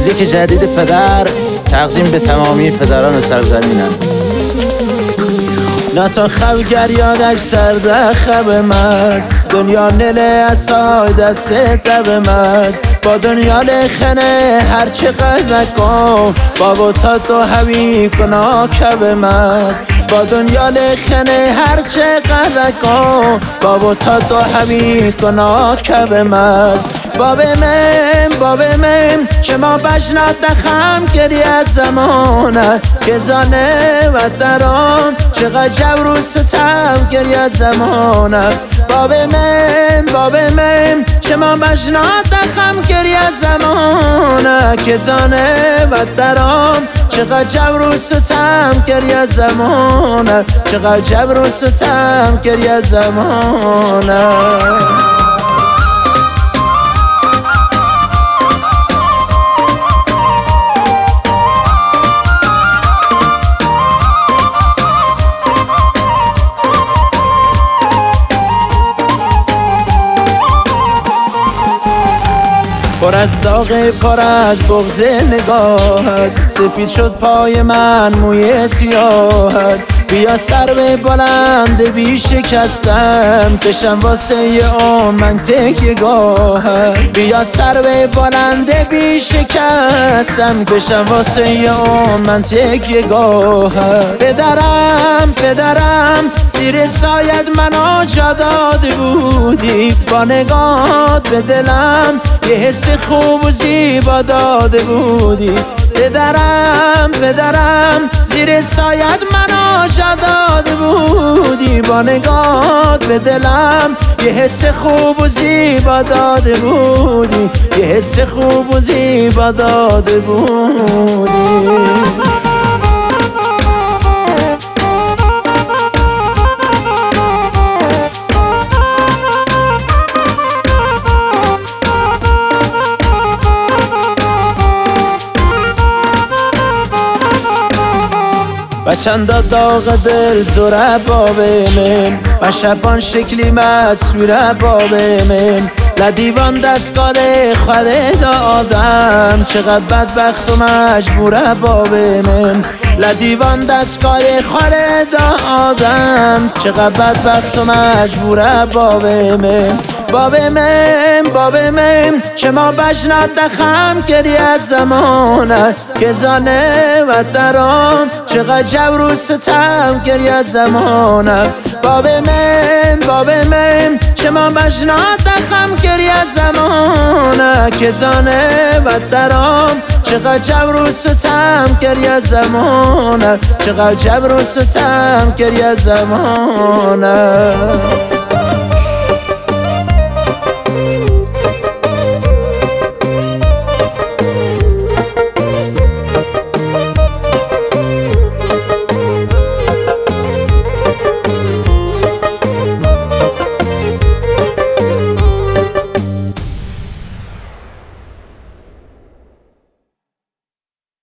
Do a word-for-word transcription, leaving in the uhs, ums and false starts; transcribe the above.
موزیک جدید پدر تقدیم به تمامی پدران سرزمینم. نتا خب گریادک سرده خب مز دنیا نله اسای دست تب مز با دنیا لخنه هرچه قد نکن بابا تا تو هوی کنا کب مز با دنیا لخنه هرچه قد نکن بابا تا تو هوی کنا کب مز بابه من بابه من شما بشنات نخم کری از زمانه که زانه و دران چقدر جبر و ستم کری از زمانه بابه من بابه من شما بشنات نخم کری از زمانه که زانه و دران چقدر جبر و ستم کری از زمانه چقدر جبر و ستم کری از زمانه. پر از داغ پر از بغض نگاهت سفید شد پای من موی سیاهت بیا سر به بلند بی شکستم کشم واسه اون من تکیه گاهت بیا سر به بلند بی شکستم کشم واسه اون من تکیه گاهت پدرم پدرم زیر سایت منو جا داده بودی با نگات به دلم یه حس خوب و زیبا داده بودی پدرم پدرم زیر سایت منو جا داده بودی با نگات به دلم یه حس خوب و زیبا داده بودی یه حس خوب و زیبا داده بودی. و چند داغ دل زوره بابه من و شبان شکلی مسوره بابه من لدیوان دستگاه خود آدم چقدر بدبخت و مجبوره بابه من لدیوان دستگاه خود آدم چقدر بدبخت و مجبوره بابه من بابه من بابه من شما بشنات نخم کری از زمانه که زانه و دران چقدر جبر و ستم کری از زمانه بابه من بابه من شما بشنات نخم کری از زمانه که زانه و دران چقدر جبر و ستم کری از زمانه چقدر جبر و ستم کری از زمانه.